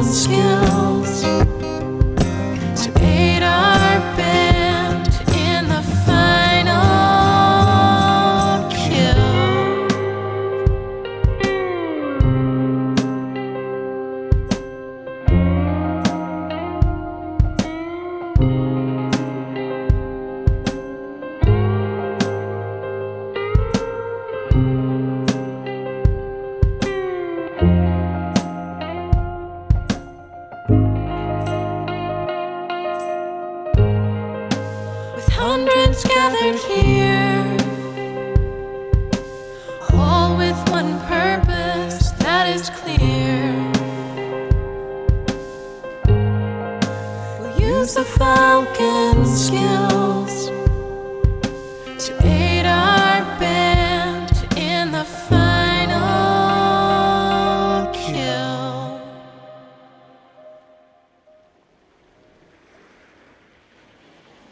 skills to aid our band in the final kill. With hundreds gathered here, all with one purpose that is clear. We'll use the Falcon's skills to aid